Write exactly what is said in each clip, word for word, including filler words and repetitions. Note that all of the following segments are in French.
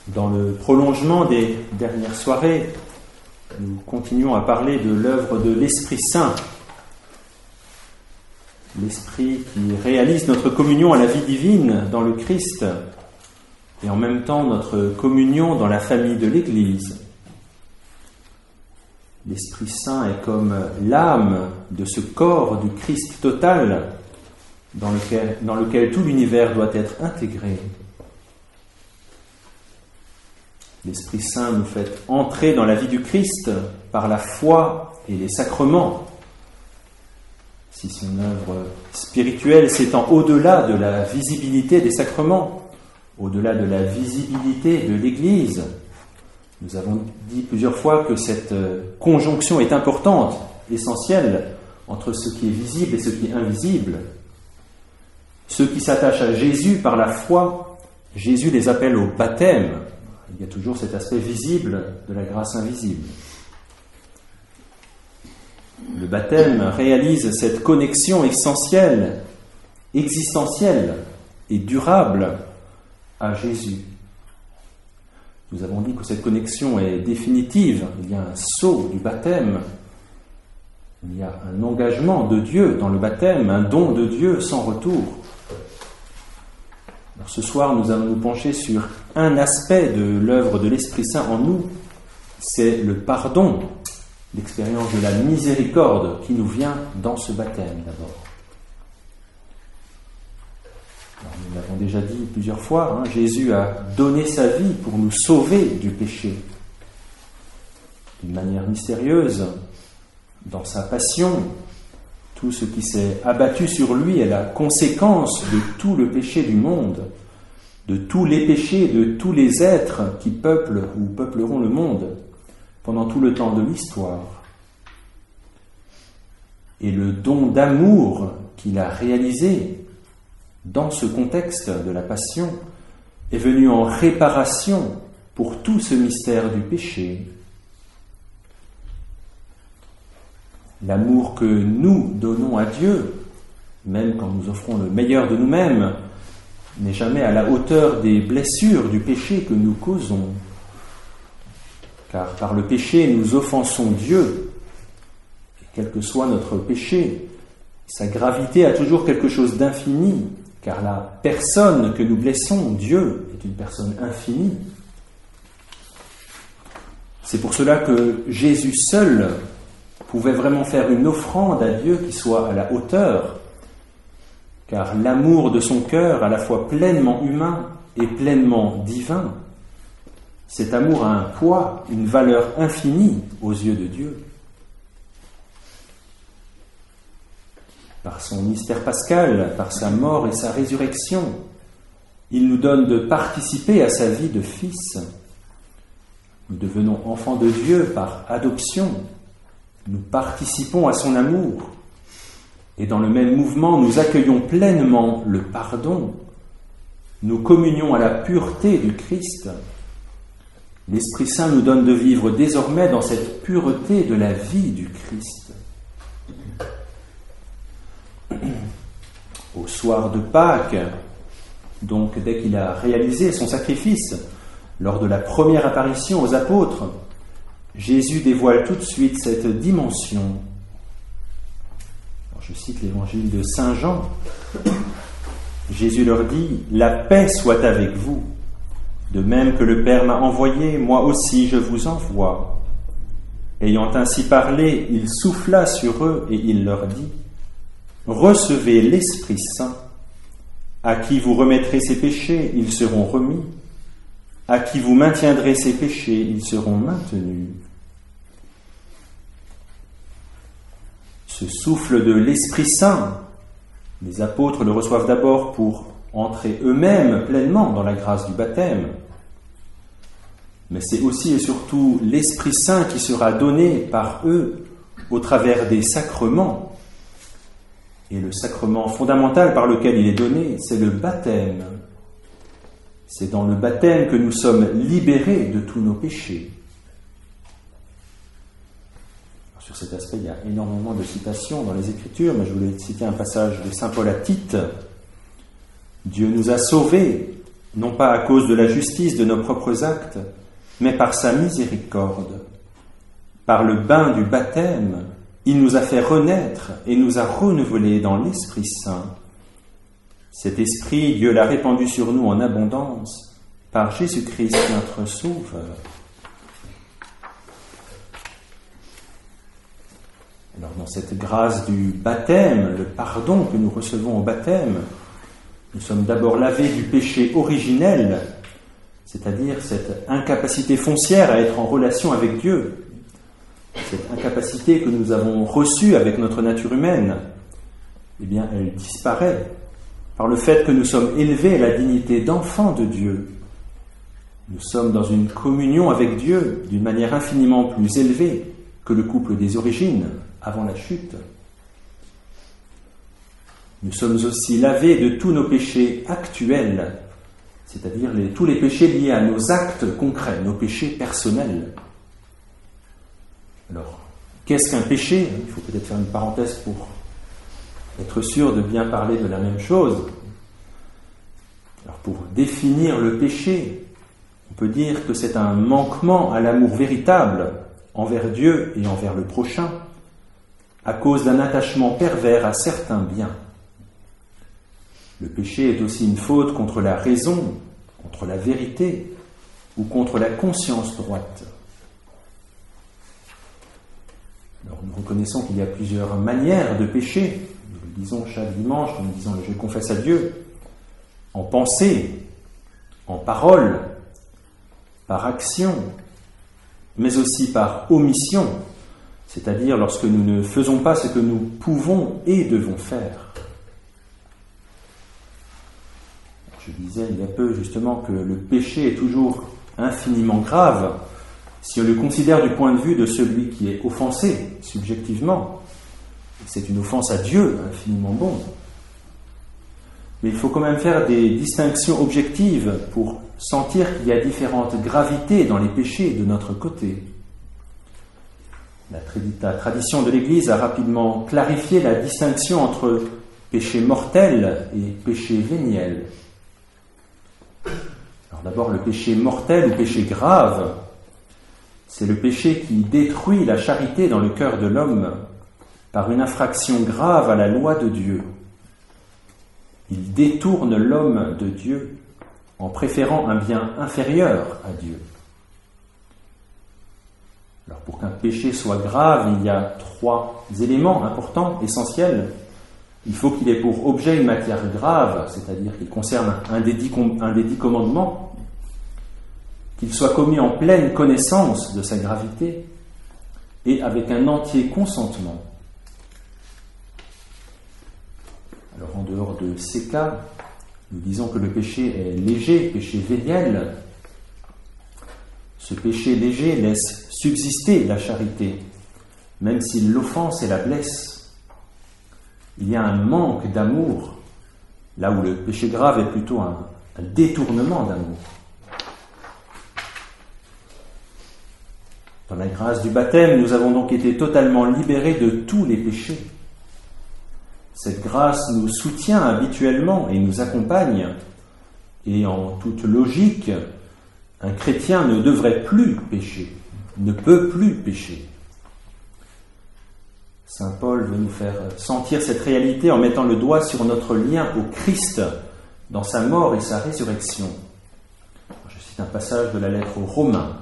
Dans le prolongement des dernières soirées, nous continuons à parler de l'œuvre de l'Esprit Saint, l'Esprit qui réalise notre communion à la vie divine dans le Christ et en même temps notre communion dans la famille de l'Église. L'Esprit Saint est comme l'âme de ce corps du Christ total dans lequel, dans lequel tout l'univers doit être intégré. L'Esprit Saint nous fait entrer dans la vie du Christ par la foi et les sacrements. Si son œuvre spirituelle s'étend au-delà de la visibilité des sacrements, au-delà de la visibilité de l'Église, nous avons dit plusieurs fois que cette conjonction est importante, essentielle, entre ce qui est visible et ce qui est invisible. Ceux qui s'attachent à Jésus par la foi, Jésus les appelle au baptême. Il y a toujours cet aspect visible de la grâce invisible. Le baptême réalise cette connexion essentielle, existentielle et durable à Jésus. Nous avons dit que cette connexion est définitive. Il y a un sceau du baptême. Il y a un engagement de Dieu dans le baptême, un don de Dieu sans retour. Alors ce soir, nous allons nous pencher sur un aspect de l'œuvre de l'Esprit Saint en nous, c'est le pardon, l'expérience de la miséricorde qui nous vient dans ce baptême d'abord. Alors, nous l'avons déjà dit plusieurs fois, hein, Jésus a donné sa vie pour nous sauver du péché. D'une manière mystérieuse, dans sa passion, tout ce qui s'est abattu sur lui est la conséquence de tout le péché du monde, de tous les péchés, de tous les êtres qui peuplent ou peupleront le monde pendant tout le temps de l'histoire. Et le don d'amour qu'il a réalisé dans ce contexte de la passion est venu en réparation pour tout ce mystère du péché. L'amour que nous donnons à Dieu, même quand nous offrons le meilleur de nous-mêmes, n'est jamais à la hauteur des blessures du péché que nous causons. Car par le péché, nous offensons Dieu. Et quel que soit notre péché, sa gravité a toujours quelque chose d'infini, car la personne que nous blessons, Dieu, est une personne infinie. C'est pour cela que Jésus seul pouvait vraiment faire une offrande à Dieu qui soit à la hauteur, car l'amour de son cœur, à la fois pleinement humain et pleinement divin, cet amour a un poids, une valeur infinie aux yeux de Dieu. Par son mystère pascal, par sa mort et sa résurrection, il nous donne de participer à sa vie de fils. Nous devenons enfants de Dieu par adoption. Nous participons à son amour et dans le même mouvement, nous accueillons pleinement le pardon. Nous communions à la pureté du Christ. L'Esprit Saint nous donne de vivre désormais dans cette pureté de la vie du Christ. Au soir de Pâques, donc dès qu'il a réalisé son sacrifice, lors de la première apparition aux apôtres, Jésus dévoile tout de suite cette dimension. Alors, je cite l'évangile de Saint Jean. Jésus leur dit « La paix soit avec vous. De même que le Père m'a envoyé, moi aussi je vous envoie. » Ayant ainsi parlé, il souffla sur eux et il leur dit « Recevez l'Esprit Saint. À qui vous remettrez ses péchés, ils seront remis. À qui vous maintiendrez ses péchés, ils seront maintenus. » Ce souffle de l'Esprit Saint, les apôtres le reçoivent d'abord pour entrer eux-mêmes pleinement dans la grâce du baptême. Mais c'est aussi et surtout l'Esprit Saint qui sera donné par eux au travers des sacrements. Et le sacrement fondamental par lequel il est donné, c'est le baptême. C'est dans le baptême que nous sommes libérés de tous nos péchés. Sur cet aspect, il y a énormément de citations dans les Écritures, mais je voulais citer un passage de saint Paul à Tite. Dieu nous a sauvés non pas à cause de la justice de nos propres actes, mais par sa miséricorde. Par le bain du baptême, il nous a fait renaître et nous a renouvelés dans l'Esprit Saint. Cet Esprit, Dieu l'a répandu sur nous en abondance, par Jésus-Christ notre Sauveur. Alors, dans cette grâce du baptême, le pardon que nous recevons au baptême, nous sommes d'abord lavés du péché originel, c'est-à-dire cette incapacité foncière à être en relation avec Dieu, cette incapacité que nous avons reçue avec notre nature humaine. Eh bien, elle disparaît par le fait que nous sommes élevés à la dignité d'enfants de Dieu. Nous sommes dans une communion avec Dieu d'une manière infiniment plus élevée que le couple des origines avant la chute. Nous sommes aussi lavés de tous nos péchés actuels, c'est-à-dire les, tous les péchés liés à nos actes concrets, nos péchés personnels. Alors, qu'est-ce qu'un péché ? Il faut peut-être faire une parenthèse pour être sûr de bien parler de la même chose. Alors, pour définir le péché, on peut dire que c'est un manquement à l'amour véritable envers Dieu et envers le prochain, à cause d'un attachement pervers à certains biens. Le péché est aussi une faute contre la raison, contre la vérité ou contre la conscience droite. Alors, nous reconnaissons qu'il y a plusieurs manières de pécher. Nous le disons chaque dimanche, nous disons le « Je confesse à Dieu », en pensée, en parole, par action, mais aussi par omission, c'est-à-dire lorsque nous ne faisons pas ce que nous pouvons et devons faire. Je disais il y a peu justement que le péché est toujours infiniment grave si on le considère du point de vue de celui qui est offensé subjectivement. C'est une offense à Dieu infiniment bon. Mais il faut quand même faire des distinctions objectives pour sentir qu'il y a différentes gravités dans les péchés de notre côté. La, la tradition de l'Église a rapidement clarifié la distinction entre péché mortel et péché véniel. Alors d'abord, le péché mortel ou péché grave, c'est le péché qui détruit la charité dans le cœur de l'homme par une infraction grave à la loi de Dieu. Il détourne l'homme de Dieu en préférant un bien inférieur à Dieu. Alors pour qu'un péché soit grave, il y a trois éléments importants, essentiels. Il faut qu'il ait pour objet une matière grave, c'est-à-dire qu'il concerne un des dix, un des dix commandements, qu'il soit commis en pleine connaissance de sa gravité et avec un entier consentement. Alors en dehors de ces cas, nous disons que le péché est léger, péché véniel. Ce péché léger laisse subsister la charité, même s'il l'offense et la blesse. Il y a un manque d'amour, là où le péché grave est plutôt un, un détournement d'amour. Dans la grâce du baptême, nous avons donc été totalement libérés de tous les péchés. Cette grâce nous soutient habituellement et nous accompagne. Et en toute logique, un chrétien ne devrait plus pécher, ne peut plus pécher. Saint Paul veut nous faire sentir cette réalité en mettant le doigt sur notre lien au Christ dans sa mort et sa résurrection. Je cite un passage de la lettre aux Romains.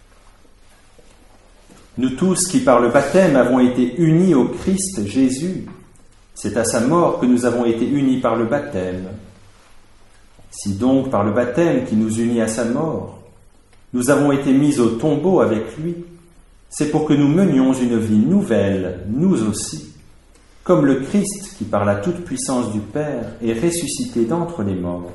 Nous tous qui par le baptême avons été unis au Christ Jésus, c'est à sa mort que nous avons été unis par le baptême. Si donc par le baptême qui nous unit à sa mort, nous avons été mis au tombeau avec lui, c'est pour que nous menions une vie nouvelle, nous aussi, comme le Christ qui par la toute-puissance du Père est ressuscité d'entre les morts.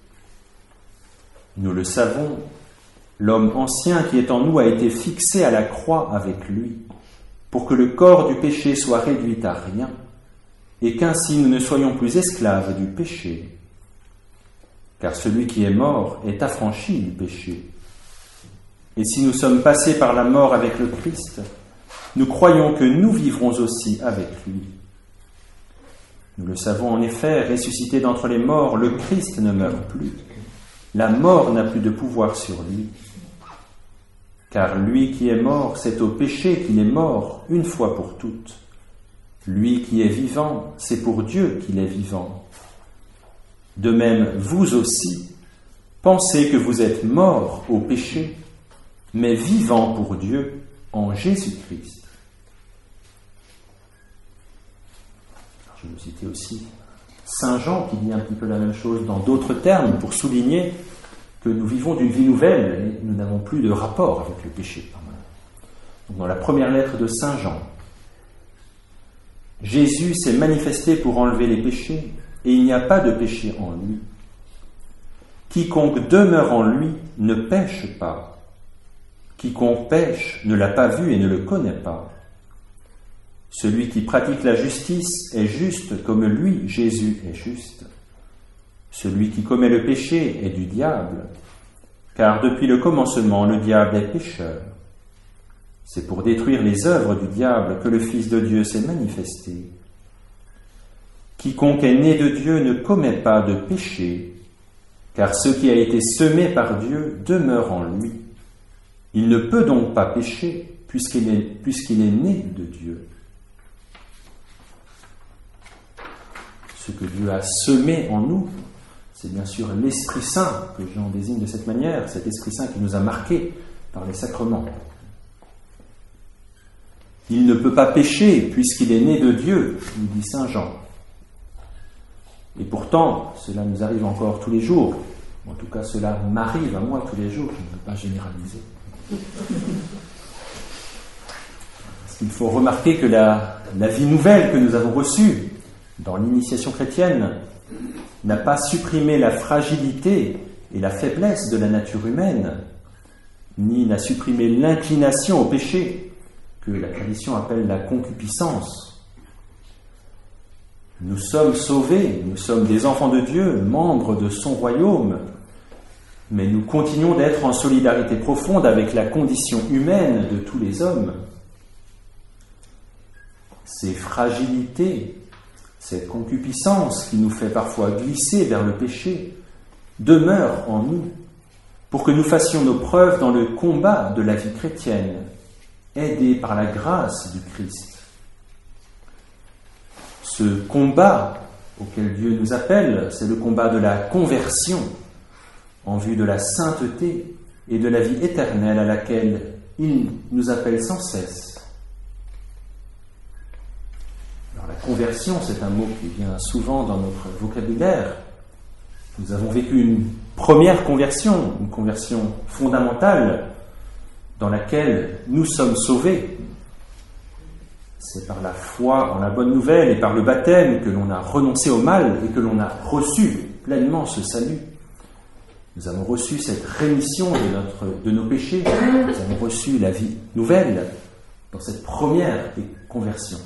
Nous le savons, l'homme ancien qui est en nous a été fixé à la croix avec lui, pour que le corps du péché soit réduit à rien, et qu'ainsi nous ne soyons plus esclaves du péché. Car celui qui est mort est affranchi du péché. Et si nous sommes passés par la mort avec le Christ, nous croyons que nous vivrons aussi avec lui. Nous le savons en effet, ressuscité d'entre les morts, le Christ ne meurt plus. la mort n'a plus de pouvoir sur lui. Car lui qui est mort, c'est au péché qu'il est mort, une fois pour toutes. Lui qui est vivant, c'est pour Dieu qu'il est vivant. De même, vous aussi, pensez que vous êtes morts au péché, mais vivants pour Dieu en Jésus-Christ. Je vais citer aussi Saint Jean qui dit un petit peu la même chose dans d'autres termes pour souligner que nous vivons d'une vie nouvelle et nous n'avons plus de rapport avec le péché. Donc dans la première lettre de Saint Jean, Jésus s'est manifesté pour enlever les péchés et il n'y a pas de péché en lui. Quiconque demeure en lui ne pêche pas. Quiconque pêche ne l'a pas vu et ne le connaît pas. Celui qui pratique la justice est juste comme lui, Jésus, est juste. Celui qui commet le péché est du diable, car depuis le commencement, le diable est pécheur. C'est pour détruire les œuvres du diable que le Fils de Dieu s'est manifesté. Quiconque est né de Dieu ne commet pas de péché, car ce qui a été semé par Dieu demeure en lui. Il ne peut donc pas pécher, puisqu'il est, puisqu'il est né de Dieu. Ce que Dieu a semé en nous, c'est bien sûr l'Esprit Saint, que Jean désigne de cette manière, cet Esprit Saint qui nous a marqués par les sacrements. Il ne peut pas pécher puisqu'il est né de Dieu, nous dit Saint Jean. Et pourtant, cela nous arrive encore tous les jours. En tout cas, cela m'arrive à moi tous les jours, je ne veux pas généraliser. Parce qu'il faut remarquer que la, la vie nouvelle que nous avons reçue dans l'initiation chrétienne n'a pas supprimé la fragilité et la faiblesse de la nature humaine, ni n'a supprimé l'inclination au péché, que la tradition appelle la concupiscence. Nous sommes sauvés, nous sommes des enfants de Dieu, membres de son royaume, mais nous continuons d'être en solidarité profonde avec la condition humaine de tous les hommes. Ces fragilités, cette concupiscence qui nous fait parfois glisser vers le péché, demeure en nous pour que nous fassions nos preuves dans le combat de la vie chrétienne, aidés par la grâce du Christ. Ce combat auquel Dieu nous appelle, c'est le combat de la conversion en vue de la sainteté et de la vie éternelle à laquelle il nous appelle sans cesse. Alors, la conversion, c'est un mot qui vient souvent dans notre vocabulaire. Nous avons vécu une première conversion, une conversion fondamentale dans laquelle nous sommes sauvés. C'est par la foi en la bonne nouvelle et par le baptême que l'on a renoncé au mal et que l'on a reçu pleinement ce salut. Nous avons reçu cette rémission de, notre, de nos péchés. Nous avons reçu la vie nouvelle dans cette première conversion.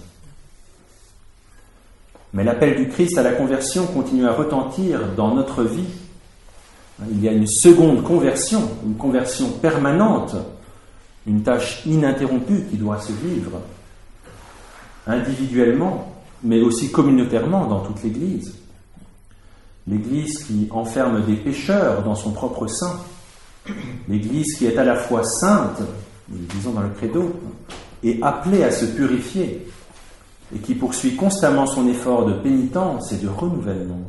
Mais l'appel du Christ à la conversion continue à retentir dans notre vie. Il y a une seconde conversion, une conversion permanente, une tâche ininterrompue qui doit se vivre, individuellement, mais aussi communautairement dans toute l'Église. L'Église qui enferme des pécheurs dans son propre sein, l'Église qui est à la fois sainte, nous le disons dans le credo, et appelée à se purifier, et qui poursuit constamment son effort de pénitence et de renouvellement.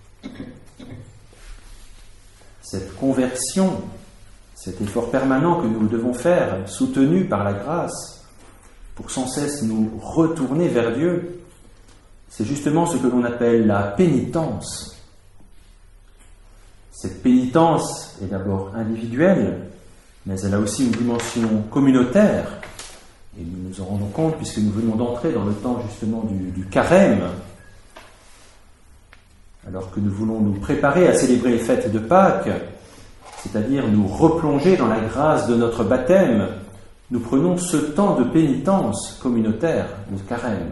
Cette conversion, cet effort permanent que nous devons faire, soutenu par la grâce, pour sans cesse nous retourner vers Dieu, c'est justement ce que l'on appelle la pénitence. Cette pénitence est d'abord individuelle, mais elle a aussi une dimension communautaire. Et nous nous en rendons compte puisque nous venons d'entrer dans le temps justement du, du carême. Alors que nous voulons nous préparer à célébrer les fêtes de Pâques, c'est-à-dire nous replonger dans la grâce de notre baptême, nous prenons ce temps de pénitence communautaire, le carême.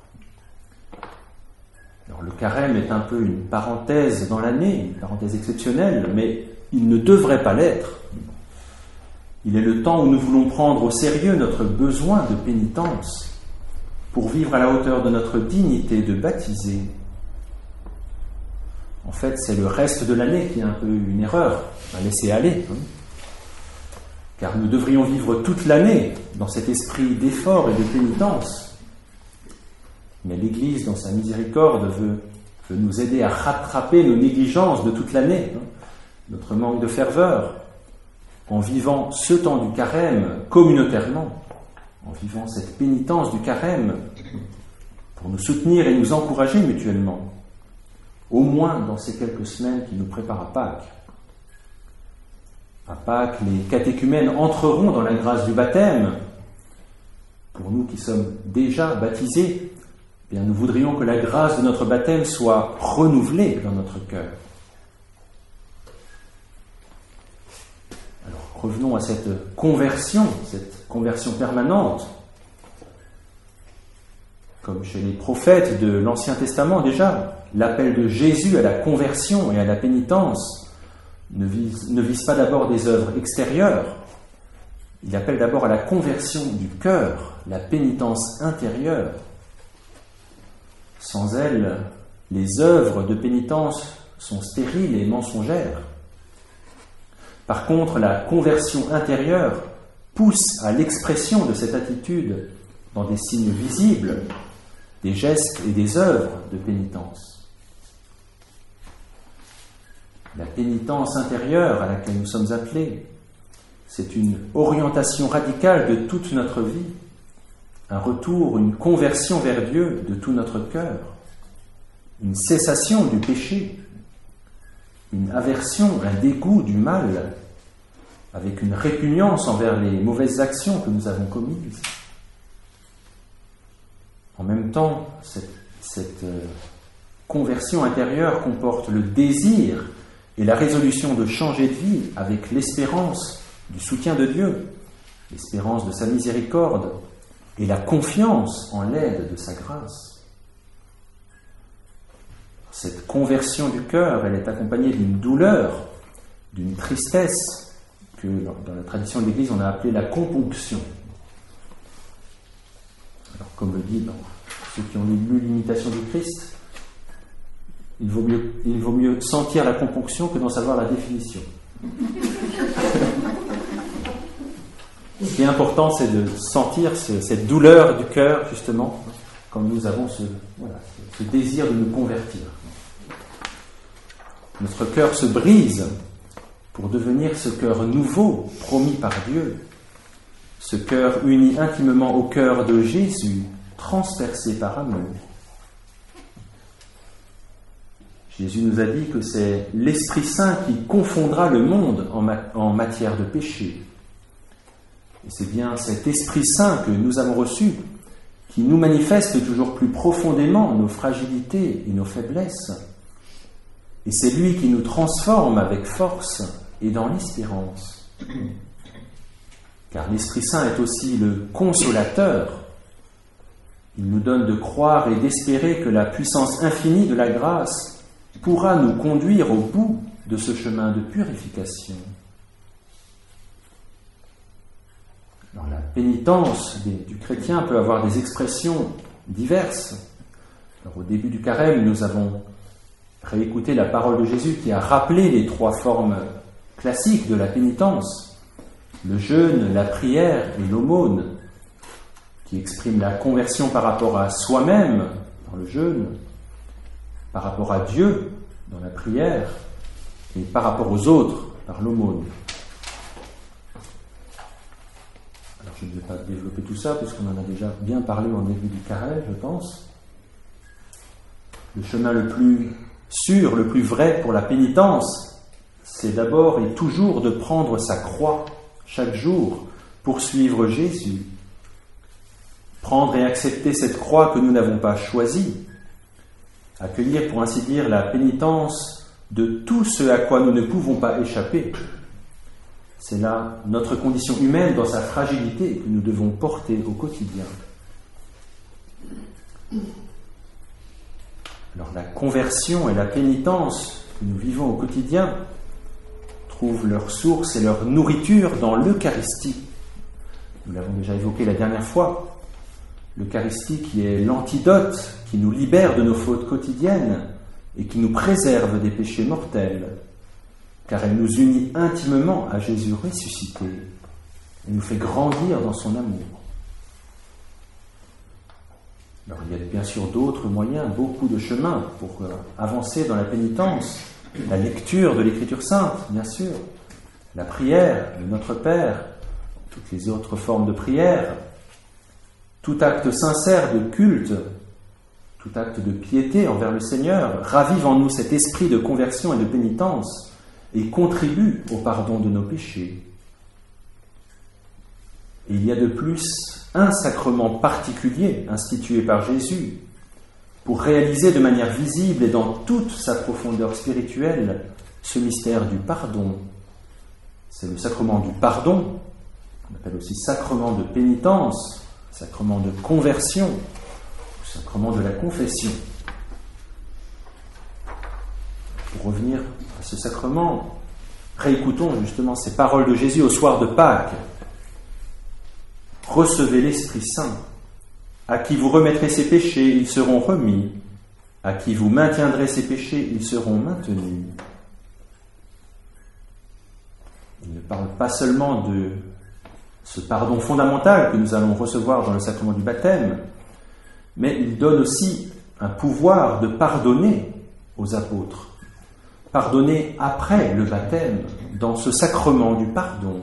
Alors le carême est un peu une parenthèse dans l'année, une parenthèse exceptionnelle, mais il ne devrait pas l'être. Il est le temps où nous voulons prendre au sérieux notre besoin de pénitence pour vivre à la hauteur de notre dignité de baptisé. En fait, c'est le reste de l'année qui est un peu une erreur à laisser aller. Hein. Car nous devrions vivre toute l'année dans cet esprit d'effort et de pénitence. Mais l'Église, dans sa miséricorde, veut, veut nous aider à rattraper nos négligences de toute l'année, hein, notre manque de ferveur, en vivant ce temps du carême communautairement, en vivant cette pénitence du carême pour nous soutenir et nous encourager mutuellement, au moins dans ces quelques semaines qui nous préparent à Pâques. À Pâques, les catéchumènes entreront dans la grâce du baptême. Pour nous qui sommes déjà baptisés, eh bien, nous voudrions que la grâce de notre baptême soit renouvelée dans notre cœur. Alors, revenons à cette conversion, cette conversion permanente. Comme chez les prophètes de l'Ancien Testament déjà, l'appel de Jésus à la conversion et à la pénitence ne vise, ne vise pas d'abord des œuvres extérieures. Il appelle d'abord à la conversion du cœur, la pénitence intérieure. Sans elle, les œuvres de pénitence sont stériles et mensongères. Par contre, la conversion intérieure pousse à l'expression de cette attitude dans des signes visibles, des gestes et des œuvres de pénitence. La pénitence intérieure à laquelle nous sommes appelés, c'est une orientation radicale de toute notre vie, un retour, une conversion vers Dieu de tout notre cœur, une cessation du péché, une aversion, un dégoût du mal, avec une répugnance envers les mauvaises actions que nous avons commises. En même temps, cette, cette euh, conversion intérieure comporte le désir et la résolution de changer de vie avec l'espérance du soutien de Dieu, l'espérance de sa miséricorde et la confiance en l'aide de sa grâce. Cette conversion du cœur, elle est accompagnée d'une douleur, d'une tristesse que dans la tradition de l'Église on a appelée la componction. Alors, comme le dit dans ceux qui ont lu l'imitation du Christ, il vaut mieux, il vaut mieux sentir la componction que d'en savoir la définition. Ce qui est important, c'est de sentir ce, cette douleur du cœur, justement, quand nous avons ce, voilà, ce désir de nous convertir. Notre cœur se brise pour devenir ce cœur nouveau promis par Dieu, ce cœur uni intimement au cœur de Jésus, transpercé par amour. Jésus nous a dit que c'est l'Esprit Saint qui confondra le monde en, ma- en matière de péché. Et c'est bien cet Esprit Saint que nous avons reçu qui nous manifeste toujours plus profondément nos fragilités et nos faiblesses. Et c'est lui qui nous transforme avec force et dans l'espérance. Car l'Esprit Saint est aussi le consolateur. Il nous donne de croire et d'espérer que la puissance infinie de la grâce pourra nous conduire au bout de ce chemin de purification. Alors, la pénitence des, du chrétien peut avoir des expressions diverses. Alors, au début du carême, nous avons réécouté la parole de Jésus qui a rappelé les trois formes classiques de la pénitence: le jeûne, la prière et l'aumône, qui expriment la conversion par rapport à soi-même dans le jeûne, par rapport à Dieu dans la prière et par rapport aux autres par l'aumône. Alors je ne vais pas développer tout ça puisqu'on en a déjà bien parlé en début du carême, je pense. Le chemin le plus sûr, le plus vrai pour la pénitence, c'est d'abord et toujours de prendre sa croix chaque jour pour suivre Jésus. Prendre et accepter cette croix que nous n'avons pas choisie. Accueillir, pour ainsi dire, la pénitence de tout ce à quoi nous ne pouvons pas échapper. C'est là notre condition humaine dans sa fragilité que nous devons porter au quotidien. Alors la conversion et la pénitence que nous vivons au quotidien trouvent leur source et leur nourriture dans l'Eucharistie. Nous l'avons déjà évoqué la dernière fois. L'Eucharistie qui est l'antidote qui nous libère de nos fautes quotidiennes et qui nous préserve des péchés mortels, car elle nous unit intimement à Jésus ressuscité et nous fait grandir dans son amour. Alors il y a bien sûr d'autres moyens, beaucoup de chemins pour euh, avancer dans la pénitence, la lecture de l'Écriture sainte, bien sûr, la prière, le Notre Père, toutes les autres formes de prière, tout acte sincère de culte, tout acte de piété envers le Seigneur, ravive en nous cet esprit de conversion et de pénitence et contribue au pardon de nos péchés. Et il y a de plus un sacrement particulier institué par Jésus pour réaliser de manière visible et dans toute sa profondeur spirituelle ce mystère du pardon. C'est le sacrement du pardon, qu'on appelle aussi sacrement de pénitence, sacrement de conversion, sacrement de la confession. Pour revenir à ce sacrement, réécoutons justement ces paroles de Jésus au soir de Pâques. Recevez l'Esprit Saint. À qui vous remettrez ses péchés, ils seront remis. À qui vous maintiendrez ses péchés, ils seront maintenus. Il ne parle pas seulement de ce pardon fondamental que nous allons recevoir dans le sacrement du baptême, mais il donne aussi un pouvoir de pardonner aux apôtres. Pardonner après le baptême, dans ce sacrement du pardon.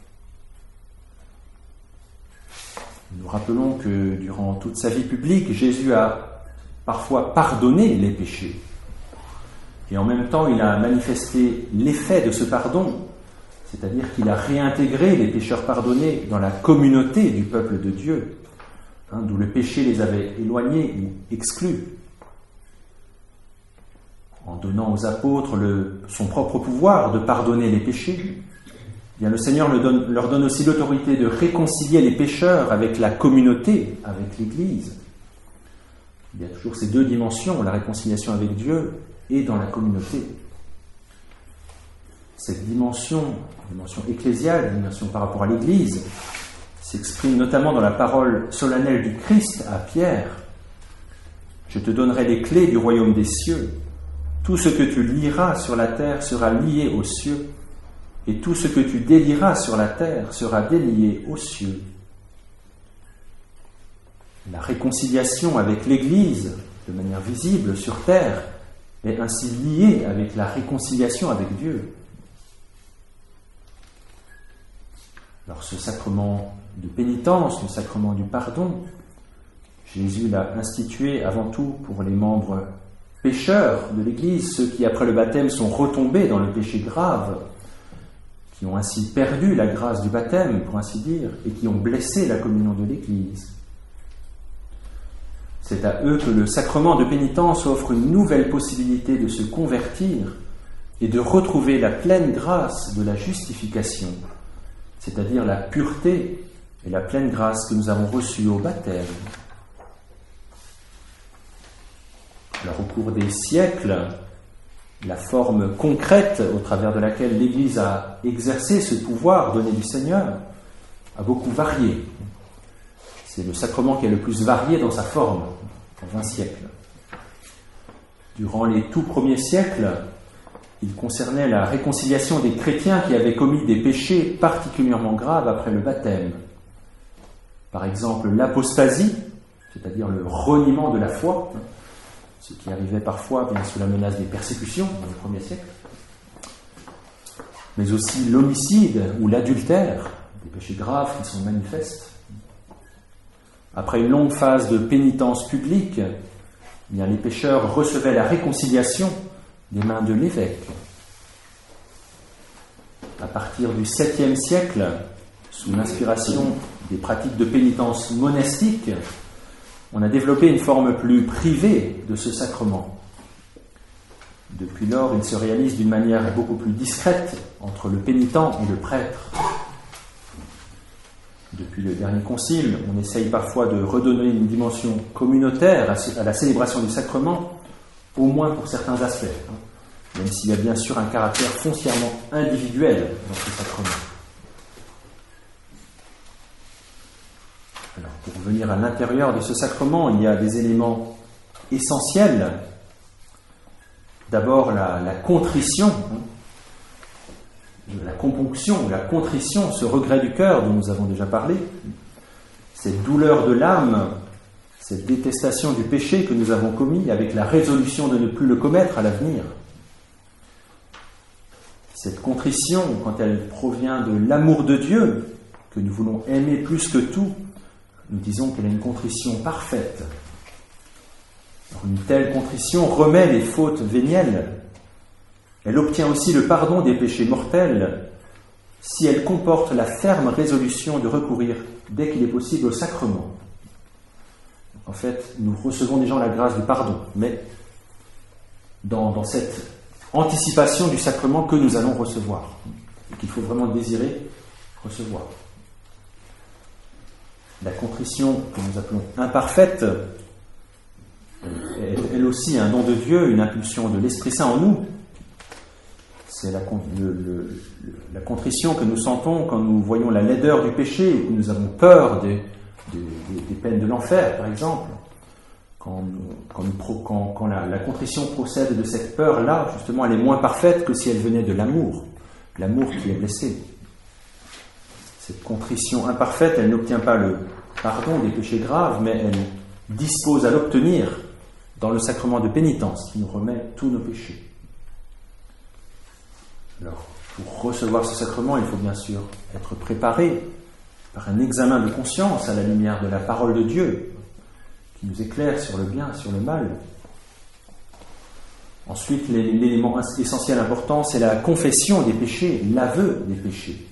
Nous rappelons que durant toute sa vie publique, Jésus a parfois pardonné les péchés. Et en même temps, il a manifesté l'effet de ce pardon, c'est-à-dire qu'il a réintégré les pécheurs pardonnés dans la communauté du peuple de Dieu, hein, d'où le péché les avait éloignés ou exclus. En donnant aux apôtres le, son propre pouvoir de pardonner les péchés, bien, le Seigneur leur donne, leur donne aussi l'autorité de réconcilier les pécheurs avec la communauté, avec l'Église. Il y a toujours ces deux dimensions, la réconciliation avec Dieu et dans la communauté. Cette dimension, dimension ecclésiale, dimension par rapport à l'Église, s'exprime notamment dans la parole solennelle du Christ à Pierre. « Je te donnerai les clés du royaume des cieux. Tout ce que tu lieras sur la terre sera lié aux cieux. Et tout ce que tu délieras sur la terre sera délié aux cieux. » La réconciliation avec l'Église, de manière visible sur terre, est ainsi liée avec la réconciliation avec Dieu. Alors ce sacrement de pénitence, le sacrement du pardon, Jésus l'a institué avant tout pour les membres pécheurs de l'Église, ceux qui après le baptême sont retombés dans le péché grave, qui ont ainsi perdu la grâce du baptême, pour ainsi dire, et qui ont blessé la communion de l'Église. C'est à eux que le sacrement de pénitence offre une nouvelle possibilité de se convertir et de retrouver la pleine grâce de la justification, c'est-à-dire la pureté et la pleine grâce que nous avons reçue au baptême. Alors, au cours des siècles, la forme concrète au travers de laquelle l'Église a exercé ce pouvoir donné du Seigneur a beaucoup varié. C'est le sacrement qui est le plus varié dans sa forme, en vingt siècles. Durant les tout premiers siècles, il concernait la réconciliation des chrétiens qui avaient commis des péchés particulièrement graves après le baptême. Par exemple, l'apostasie, c'est-à-dire le reniement de la foi, ce qui arrivait parfois bien sous la menace des persécutions dans le premier siècle, mais aussi l'homicide ou l'adultère, des péchés graves qui sont manifestes. Après une longue phase de pénitence publique, eh bien, les pécheurs recevaient la réconciliation des mains de l'évêque. À partir du septième siècle, sous l'inspiration des pratiques de pénitence monastique, on a développé une forme plus privée de ce sacrement. Depuis lors, il se réalise d'une manière beaucoup plus discrète entre le pénitent et le prêtre. Depuis le dernier concile, on essaye parfois de redonner une dimension communautaire à la célébration du sacrement, au moins pour certains aspects, même s'il y a bien sûr un caractère foncièrement individuel dans ce sacrement. Alors, pour venir à l'intérieur de ce sacrement, il y a des éléments essentiels d'abord la, la contrition, hein, la componction, la contrition, ce regret du cœur dont nous avons déjà parlé, cette douleur de l'âme, cette détestation du péché que nous avons commis avec la résolution de ne plus le commettre à l'avenir. Cette contrition, quand elle provient de l'amour de Dieu, que nous voulons aimer plus que tout, nous disons qu'elle est une contrition parfaite. Alors, une telle contrition remet les fautes vénielles. Elle obtient aussi le pardon des péchés mortels si elle comporte la ferme résolution de recourir dès qu'il est possible au sacrement. En fait, nous recevons déjà la grâce du pardon, mais dans, dans cette anticipation du sacrement que nous allons recevoir, et qu'il faut vraiment désirer recevoir. La contrition que nous appelons imparfaite est elle aussi un don de Dieu, une impulsion de l'Esprit Saint en nous. C'est la, le, le, la contrition que nous sentons quand nous voyons la laideur du péché, ou que nous avons peur des, des, des peines de l'enfer, par exemple. Quand, quand, nous, quand, quand la, la contrition procède de cette peur-là, justement, elle est moins parfaite que si elle venait de l'amour, l'amour qui est blessé. Cette contrition imparfaite, elle n'obtient pas le pardon des péchés graves, mais elle dispose à l'obtenir dans le sacrement de pénitence qui nous remet tous nos péchés. Alors, pour recevoir ce sacrement, il faut bien sûr être préparé par un examen de conscience à la lumière de la parole de Dieu, qui nous éclaire sur le bien et sur le mal. Ensuite, l'élément essentiel important, c'est la confession des péchés, l'aveu des péchés.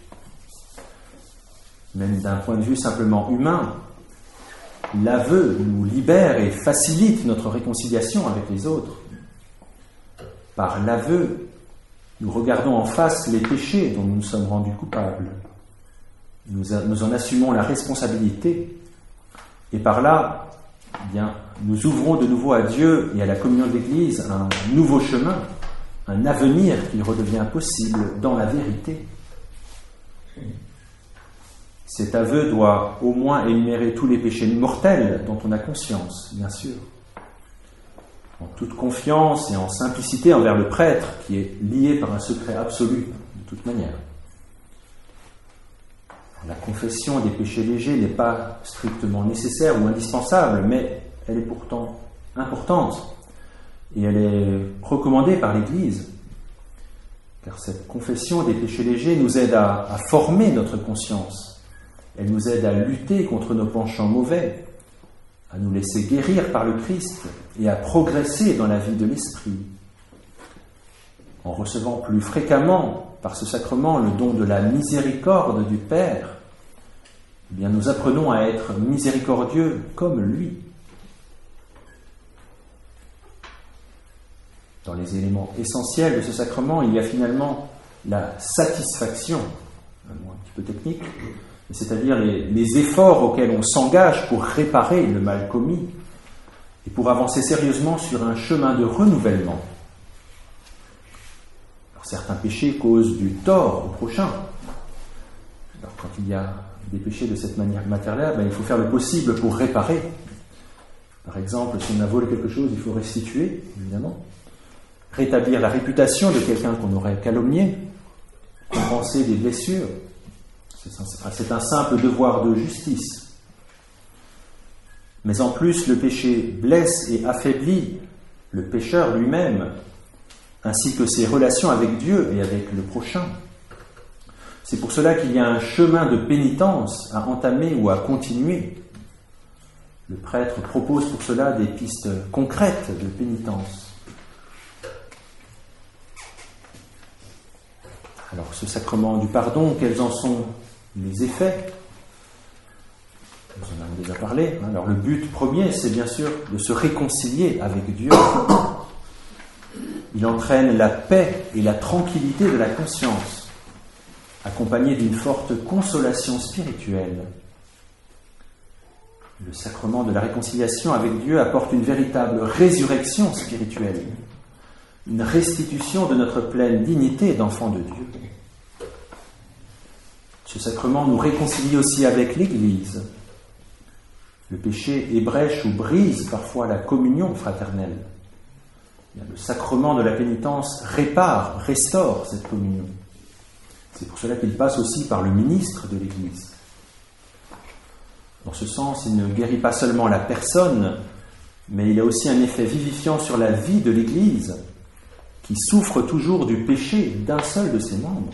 Même d'un point de vue simplement humain, l'aveu nous libère et facilite notre réconciliation avec les autres. Par l'aveu, nous regardons en face les péchés dont nous nous sommes rendus coupables. Nous, a, nous en assumons la responsabilité. Et par là, eh bien, nous ouvrons de nouveau à Dieu et à la communion de l'Église un nouveau chemin, un avenir qui redevient possible dans la vérité. Cet aveu doit au moins énumérer tous les péchés mortels dont on a conscience, bien sûr. En toute confiance et en simplicité envers le prêtre, qui est lié par un secret absolu, de toute manière. La confession des péchés légers n'est pas strictement nécessaire ou indispensable, mais elle est pourtant importante et elle est recommandée par l'Église, car cette confession des péchés légers nous aide à, à former notre conscience. Elle nous aide à lutter contre nos penchants mauvais, à nous laisser guérir par le Christ et à progresser dans la vie de l'Esprit. En recevant plus fréquemment par ce sacrement le don de la miséricorde du Père, eh bien nous apprenons à être miséricordieux comme lui. Dans les éléments essentiels de ce sacrement, il y a finalement la satisfaction, un mot un petit peu technique, c'est-à-dire les, les efforts auxquels on s'engage pour réparer le mal commis et pour avancer sérieusement sur un chemin de renouvellement. Alors, certains péchés causent du tort au prochain. Alors, quand il y a des péchés de cette manière matérielle, ben, il faut faire le possible pour réparer. Par exemple, si on a volé quelque chose, il faut restituer, évidemment. Rétablir la réputation de quelqu'un qu'on aurait calomnié, compenser des blessures. C'est un simple devoir de justice. Mais en plus, le péché blesse et affaiblit le pécheur lui-même, ainsi que ses relations avec Dieu et avec le prochain. C'est pour cela qu'il y a un chemin de pénitence à entamer ou à continuer. Le prêtre propose pour cela des pistes concrètes de pénitence. Alors, ce sacrement du pardon, quels en sont les effets? Nous en avons déjà parlé. Alors, le but premier, c'est bien sûr de se réconcilier avec Dieu. Il entraîne la paix et la tranquillité de la conscience, accompagnée d'une forte consolation spirituelle. Le sacrement de la réconciliation avec Dieu apporte une véritable résurrection spirituelle, une restitution de notre pleine dignité d'enfant de Dieu. Ce sacrement nous réconcilie aussi avec l'Église. Le péché ébrèche ou brise parfois la communion fraternelle. Le sacrement de la pénitence répare, restaure cette communion. C'est pour cela qu'il passe aussi par le ministre de l'Église. Dans ce sens, il ne guérit pas seulement la personne, mais il a aussi un effet vivifiant sur la vie de l'Église, qui souffre toujours du péché d'un seul de ses membres.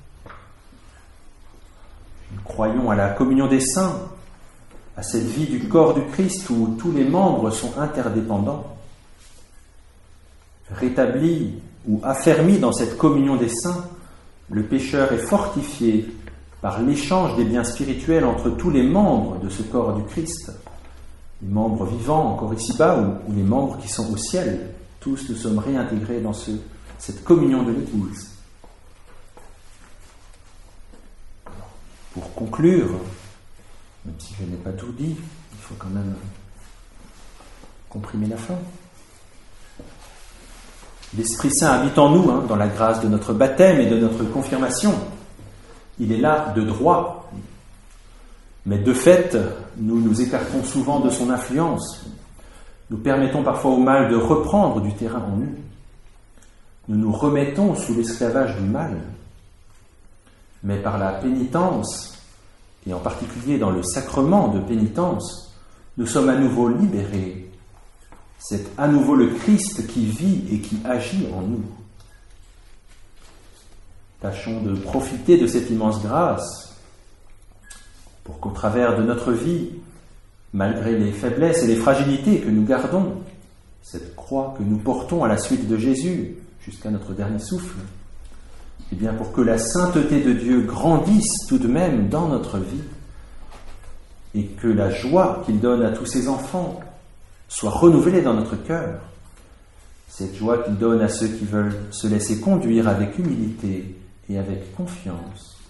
Nous croyons à la communion des saints, à cette vie du corps du Christ où tous les membres sont interdépendants. Rétabli ou affermi dans cette communion des saints, le pécheur est fortifié par l'échange des biens spirituels entre tous les membres de ce corps du Christ, les membres vivants encore ici-bas ou, ou les membres qui sont au ciel. Tous nous sommes réintégrés dans ce, cette communion de l'Église. Pour conclure, même si je n'ai pas tout dit, il faut quand même comprimer la fin. L'Esprit Saint habite en nous, hein, dans la grâce de notre baptême et de notre confirmation. Il est là de droit. Mais de fait, nous nous écartons souvent de son influence. Nous permettons parfois au mal de reprendre du terrain en nous. Nous nous remettons sous l'esclavage du mal. Mais par la pénitence, et en particulier dans le sacrement de pénitence, nous sommes à nouveau libérés. C'est à nouveau le Christ qui vit et qui agit en nous. Tâchons de profiter de cette immense grâce pour qu'au travers de notre vie, malgré les faiblesses et les fragilités que nous gardons, cette croix que nous portons à la suite de Jésus jusqu'à notre dernier souffle, et bien pour que la sainteté de Dieu grandisse tout de même dans notre vie et que la joie qu'il donne à tous ses enfants soit renouvelée dans notre cœur, cette joie qu'il donne à ceux qui veulent se laisser conduire avec humilité et avec confiance